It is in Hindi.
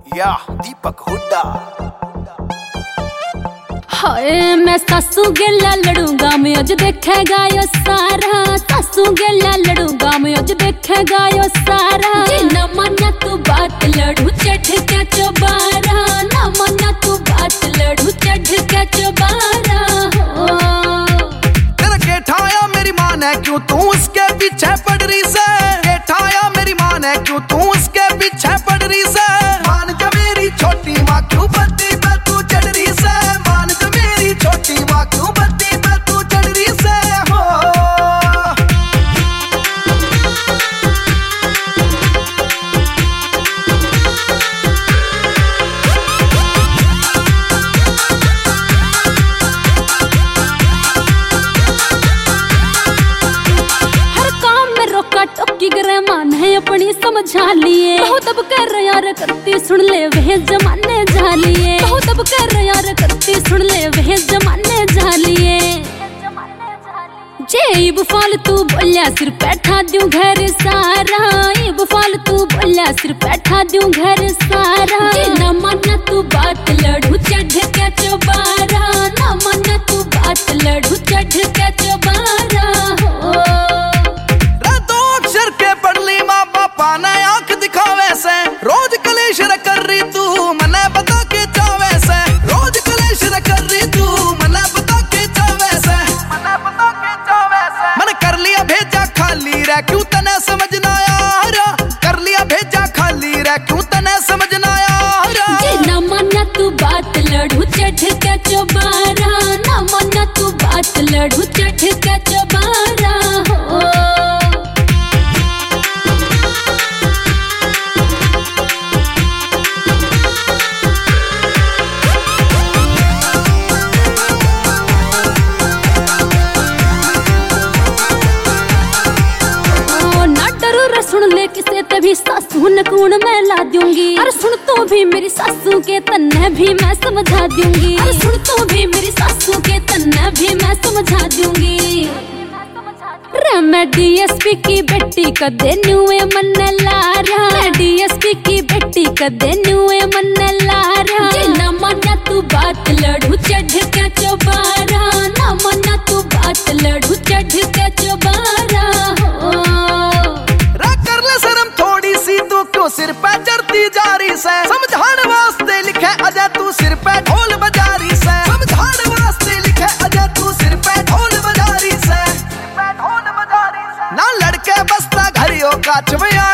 या दीपक हुड्डा। हाय मैं सासू गेला लड़ूंगा मैं अज देखेगा यो सारा। सासू गेला लड़ूंगा मैं अज देखेगा यो सारा। ना मना तू बात लड़ू चढ़ के चौबारा। ना मना तू बात लड़ू चढ़ के चौबारा। तेरा केठाया मेरी मान है क्यों तू उसके पीछे पड़ रही से। केठाया मेरी मान है क्यों तू उसके पीछे पड़ रही से। मान जा मेरी छोटी माँ क्यों बत्ती पे तू चढ़ रही से। मान जा मेरी छोटी माँ क्यों बत्ती पे तू चढ़ रही से। हो टोकी करे मान है अपनी समझा लिए। बहुत अब कर यार करती सुन ले वह जमाने जा लिए। बहुत अब कर यार करती सुन ले वह जमाने जा लिए। जेब फालतू बोलिया सिर बैठा दूं घर सारा। इब फालतू बोलिया सिर बैठा दूं घर सारा। ना मना तू बात लड़ू चढ़ के चौबारा। ना मना तू बात लड़ू चढ़ के चौबारा। पाना आंख दिखावे से रोज कलेश कर रही तू मने बता के चावे से। रोज कलेश कर रही तू मने बता के चावे से। मने बता के चावे से। मैंने कर लिया भेजा खाली रे क्यों तने समझना यार। कर लिया भेजा खाली रे क्यों तने समझना यार। ना मना तू बात लड़ू चढ़ के चौबारा। ना मना तू बात लड़ू चढ़ के चौबारा। सुन ले किसे तभी सासू नकून मैं ला दूंगी। अरे सुन तो भी मेरी सासू के तन्ने भी मैं समझा दूंगी। अरे सुन तो भी मेरी सासू के तन्ने भी मैं समझा दूंगी। मैं डीएसपी की बेटी कदे नुए मन लारा। मैं डीएसपी की बेटी कदे नुए मन लारा। ना मना तू बात लड़ू चढ़ के चौबारा। ना मना तू बात लड़ू चढ़ के चौबारा। क्यों सिर पे चढ़ती जा रही से। समझाने वास्ते लिखे अजय तू सिर पे ढोल बजा रही से। समझाने वास्ते लिखे अजय तू सिर पे ढोल बजा रही से। ना लड़के बसता घरियों का चुमया